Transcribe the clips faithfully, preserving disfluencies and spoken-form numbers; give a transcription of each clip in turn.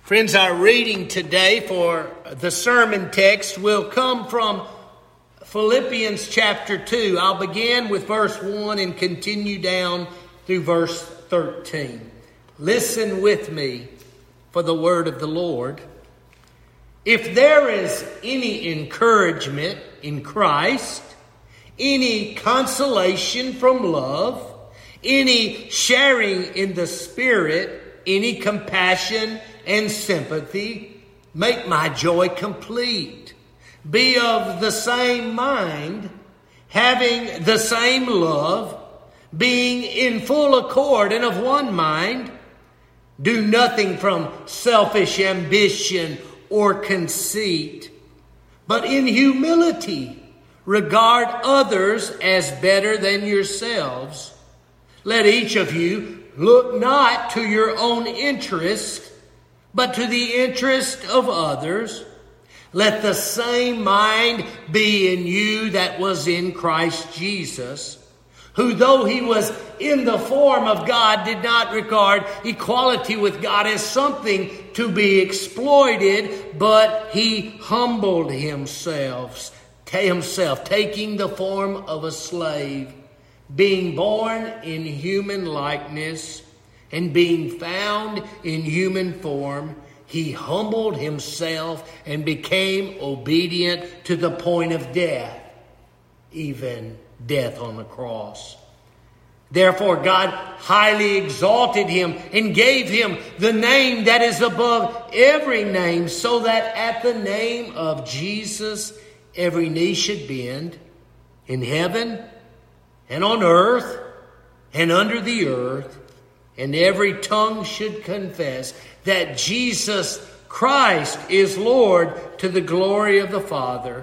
Friends, our reading today for the sermon text will come from Philippians chapter two. I'll begin with verse one and continue down through verse thirteen. Listen with me for the word of the Lord. If there is any encouragement in Christ, any consolation from love, any sharing in the Spirit, any compassion and sympathy, make my joy complete. Be of the same mind, having the same love, being in full accord and of one mind. Do nothing from selfish ambition or conceit, but in humility regard others as better than yourselves. Let each of you look not to your own interest, but to the interest of others. Let the same mind be in you that was in Christ Jesus, who though he was in the form of God, did not regard equality with God as something to be exploited, but he humbled himself, himself, taking the form of a slave, being born in human likeness, and being found in human form, he humbled himself and became obedient to the point of death, even death on the cross. Therefore God highly exalted him and gave him the name that is above every name, so that at the name of Jesus every knee should bend, in heaven and on earth and under the earth, and every tongue should confess that Jesus Christ is Lord, to the glory of the Father.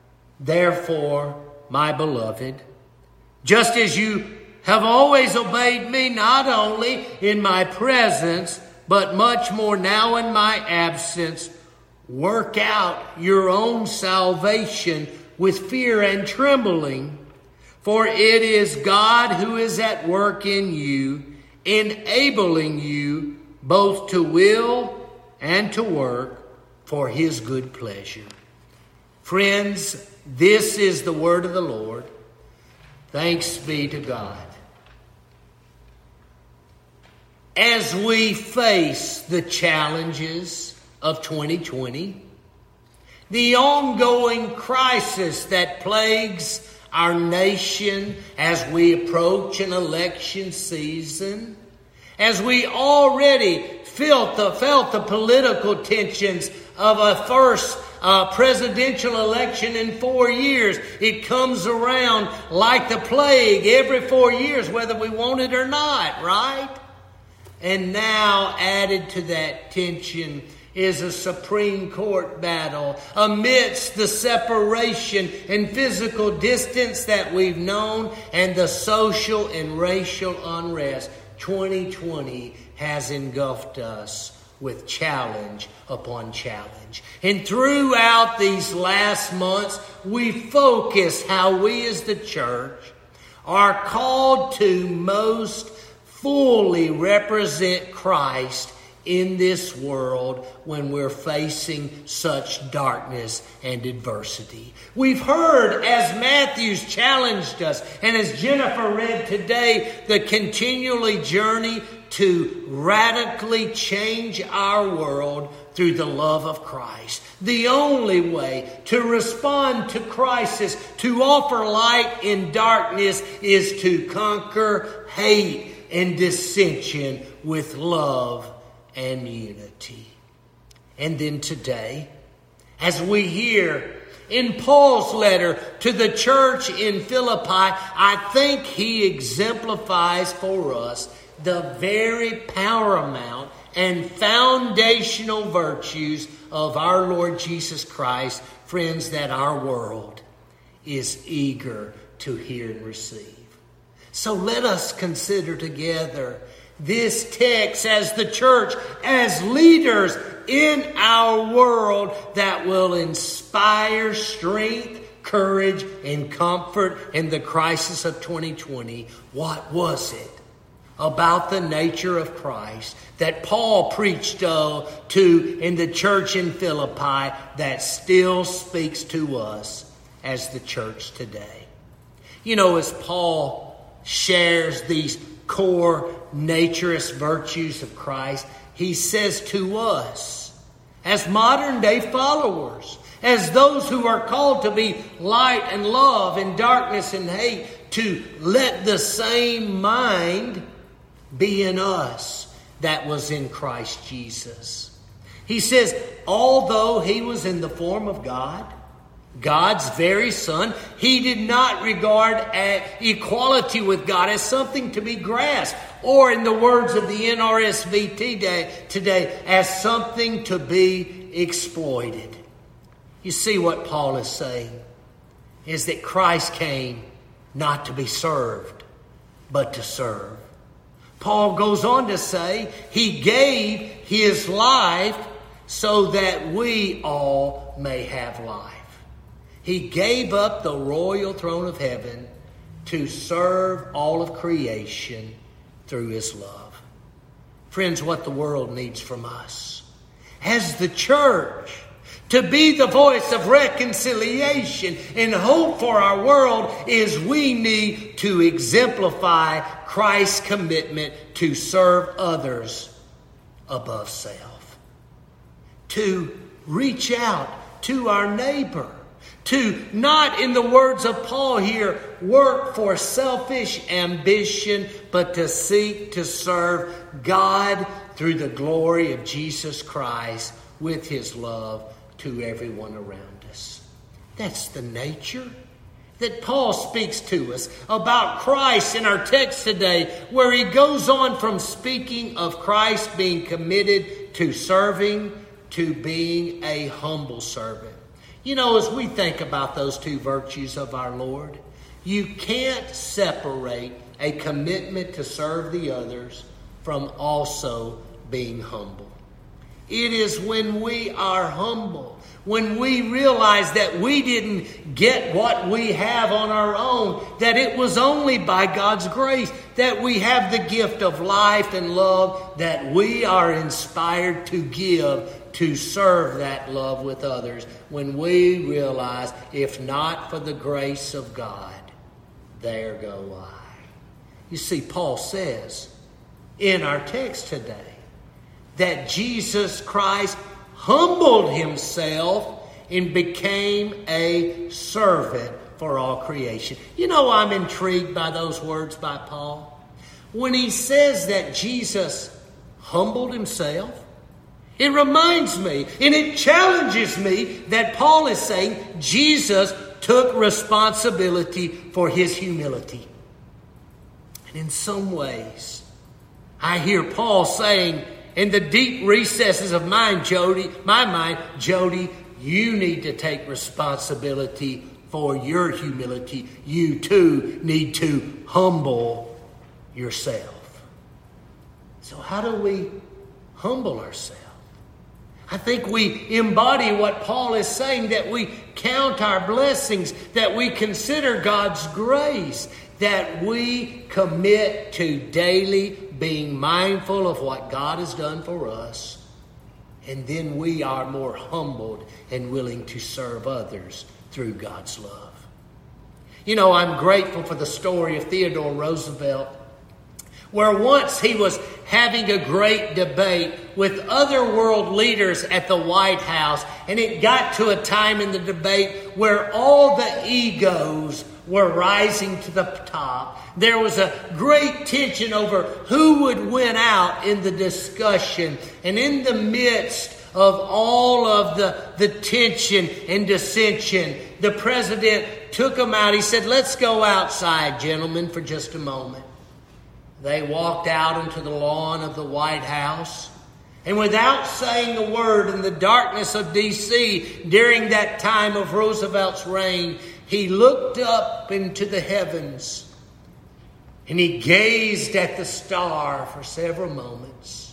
Therefore, my beloved, just as you have always obeyed me, not only in my presence, but much more now in my absence, work out your own salvation with fear and trembling, for it is God who is at work in you, enabling you both to will and to work for his good pleasure. Friends, this is the word of the Lord. Thanks be to God. As we face the challenges of twenty twenty, the ongoing crisis that plagues our nation as we approach an election season, as we already felt the, felt the political tensions of a first uh, presidential election in four years. It comes around like the plague every four years, whether we want it or not, right? And now added to that tension is a Supreme Court battle amidst the separation and physical distance that we've known and the social and racial unrest. twenty twenty has engulfed us with challenge upon challenge. And throughout these last months, we focus how we as the church are called to most fully represent Christ in this world when we're facing such darkness and adversity. We've heard, as Matthew's challenged us, and as Jennifer read today, the continually journey to radically change our world through the love of Christ. The only way to respond to crisis, to offer light in darkness, is to conquer hate and dissension with love and unity. And then today, as we hear in Paul's letter to the church in Philippi, I think he exemplifies for us the very paramount and foundational virtues of our Lord Jesus Christ, friends, that our world is eager to hear and receive. So let us consider together this text as the church, as leaders in our world, that will inspire strength, courage, and comfort in the crisis of twenty twenty. What was it about the nature of Christ that Paul preached uh, to in the church in Philippi that still speaks to us as the church today. You know, as Paul shares these core naturist virtues of Christ, he says to us, as modern day followers, as those who are called to be light and love and darkness and hate, to let the same mind be in us that was in Christ Jesus. He says, although he was in the form of God, God's very Son, he did not regard equality with God as something to be grasped, or in the words of the N R S V today, as something to be exploited. You see what Paul is saying is that Christ came not to be served, but to serve. Paul goes on to say he gave his life so that we all may have life. He gave up the royal throne of heaven to serve all of creation through his love. Friends, what the world needs from us as the church to be the voice of reconciliation and hope for our world is we need to exemplify Christ's commitment to serve others above self. To reach out to our neighbor. To not, in the words of Paul here, work for selfish ambition, but to seek to serve God through the glory of Jesus Christ with his love to everyone around us. That's the nature that Paul speaks to us about Christ in our text today, where he goes on from speaking of Christ being committed to serving to being a humble servant. You know, as we think about those two virtues of our Lord, you can't separate a commitment to serve the others from also being humble. It is when we are humble, when we realize that we didn't get what we have on our own, that it was only by God's grace that we have the gift of life and love, that we are inspired to give, to serve that love with others, when we realize, if not for the grace of God, there go I. You see, Paul says in our text today that Jesus Christ humbled himself and became a servant for all creation. You know, I'm intrigued by those words by Paul. When he says that Jesus humbled himself, it reminds me and it challenges me that Paul is saying Jesus took responsibility for his humility. And in some ways, I hear Paul saying, in the deep recesses of mine, Jody, my mind, Jody, you need to take responsibility for your humility. You too need to humble yourself. So how do we humble ourselves? I think we embody what Paul is saying, that we count our blessings, that we consider God's grace, that we commit to daily being mindful of what God has done for us, and then we are more humbled and willing to serve others through God's love. You know, I'm grateful for the story of Theodore Roosevelt, where once he was having a great debate with other world leaders at the White House, and it got to a time in the debate where all the egos were rising to the top. There was a great tension over who would win out in the discussion. And in the midst of all of the, the tension and dissension, the president took them out. He said, let's go outside, gentlemen, for just a moment. They walked out into the lawn of the White House. And without saying a word, in the darkness of D C during that time of Roosevelt's reign, he looked up into the heavens and he gazed at the star for several moments.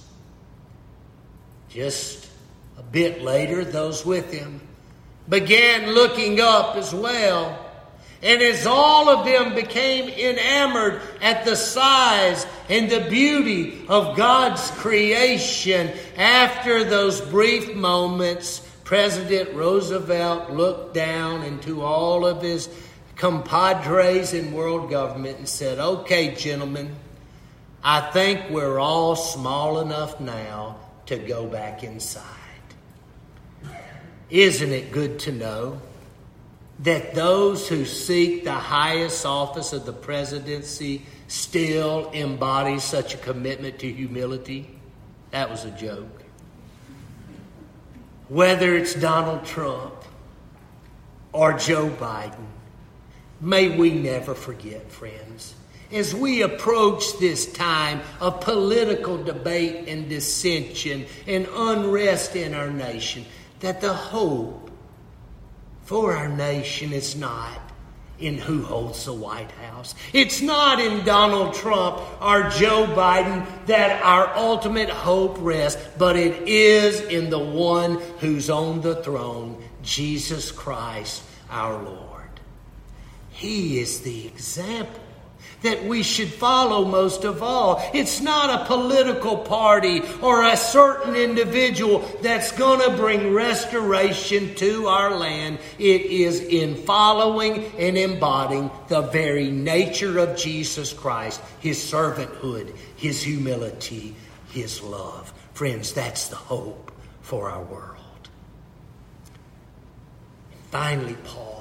Just a bit later, those with him began looking up as well. And as all of them became enamored at the size and the beauty of God's creation. After those brief moments, President Roosevelt looked down into all of his compadres in world government and said, "Okay, gentlemen, I think we're all small enough now to go back inside." Isn't it good to know that those who seek the highest office of the presidency still embody such a commitment to humility? That was a joke. Whether it's Donald Trump or Joe Biden, may we never forget, friends, as we approach this time of political debate and dissension and unrest in our nation, that the hope for our nation is not in who holds the White House. It's not in Donald Trump or Joe Biden that our ultimate hope rests, but it is in the one who's on the throne, Jesus Christ our Lord. He is the example that we should follow most of all. It's not a political party or a certain individual that's going to bring restoration to our land. It is in following and embodying the very nature of Jesus Christ, his servanthood, his humility, his love. Friends, that's the hope for our world. And finally, Paul.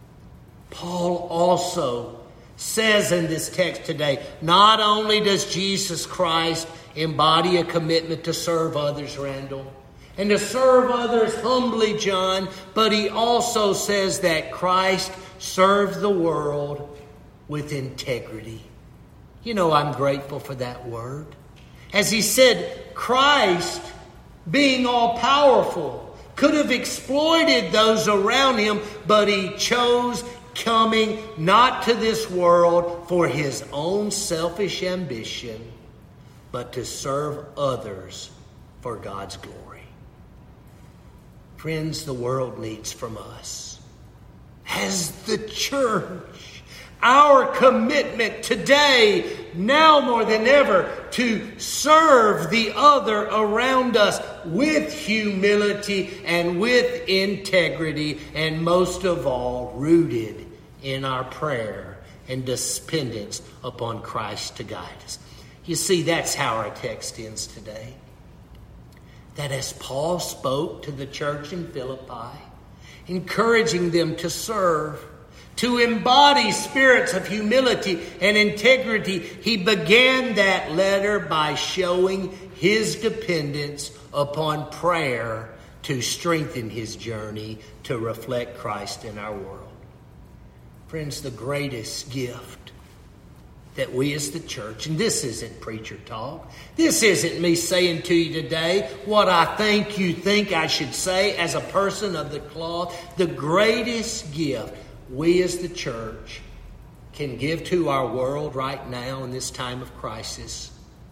Paul also says in this text today, not only does Jesus Christ embody a commitment to serve others, Randall, and to serve others humbly, John, but he also says that Christ served the world with integrity. You know, I'm grateful for that word. As he said, Christ, being all-powerful, could have exploited those around him, but he chose coming not to this world for his own selfish ambition, but to serve others for God's glory. Friends, the world needs from us, as the church, our commitment today, now more than ever, to serve the other around us with humility and with integrity, and most of all, rooted in our prayer and dependence upon Christ to guide us. You see, that's how our text ends today. That as Paul spoke to the church in Philippi, encouraging them to serve, to embody spirits of humility and integrity, he began that letter by showing his dependence upon prayer to strengthen his journey to reflect Christ in our world. Friends, the greatest gift that we as the church, and this isn't preacher talk, this isn't me saying to you today what I think you think I should say as a person of the cloth. The greatest gift we as the church can give to our world right now in this time of crisis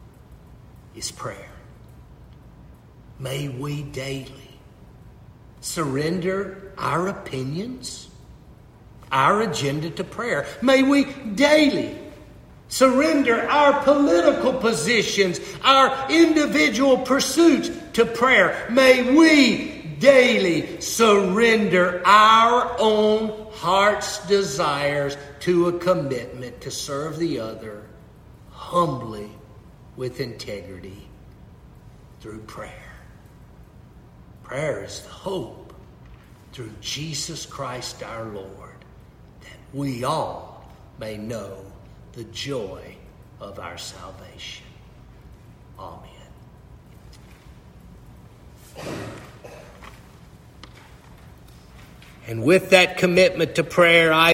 is prayer. May we daily surrender our opinions, our agenda to prayer. May we daily surrender our political positions, our individual pursuits to prayer. May we daily surrender our own heart's desires to a commitment to serve the other humbly with integrity through prayer. Prayer is the hope through Jesus Christ our Lord, that we all may know the joy of our salvation. Amen. And with that commitment to prayer, I